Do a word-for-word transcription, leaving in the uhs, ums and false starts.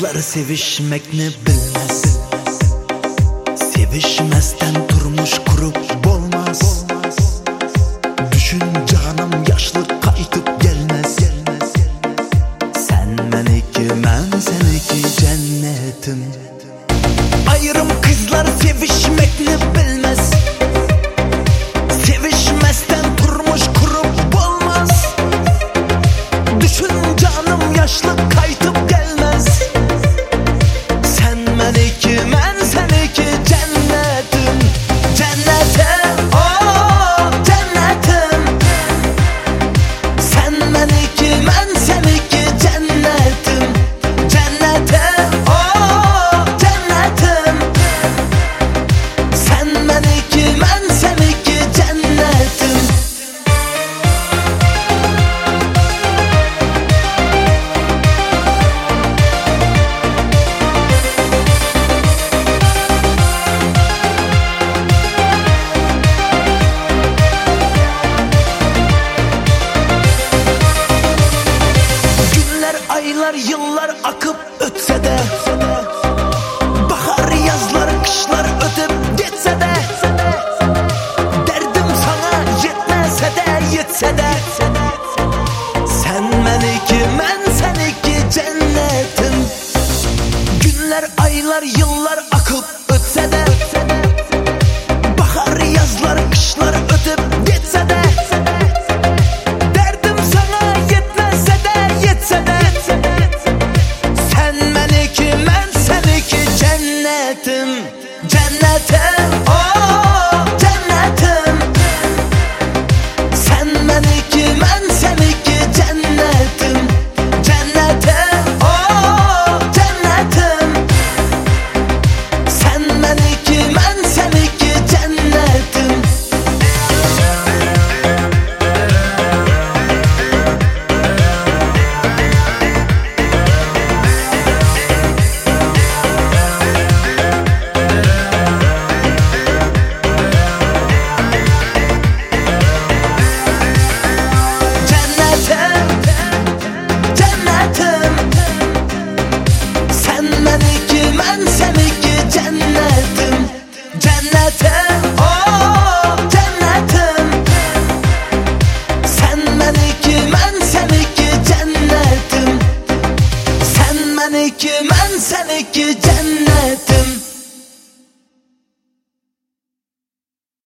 Kızlar sevişmek ne bilmez, sevişmezden durmuş kurup olmaz. Düşün canım yaşlı kaytıp gelmez. Sen meneki ben seneki cennetim. Ayrım kızlar sevişmek ne bilmez, sevişmezden durmuş kurup olmaz. Düşün canım yaşlı kaytıp gelmez. Sen meneki ben seneki cennetim. Cennetim oh cennetim. Sen meneki ben seneki cennetim. Cennetim oh cennetim. Sen meneki ben seneki cennetim. Aylar yıllar akıp ötse de, bahar yazlar kışlar ötüp geçse de, derdim sana yetmese de yetse de, sen meneki ben seneki cennetim. Günler aylar yıllar akıp ötse de, bahar yazlar kışlar ötüp geçse de, derdim sana yetmese de yetse de, cennetim, oh cennetim. Sen meneki ben seneki cennetim. Cennetim oh cennetim. Sen meneki ben seneki cennetim. Ben seneki cennetim. Cennetim oh cennetim. Sen meneki ben seneki cennetim. Sen meneki ben seneki cennetim.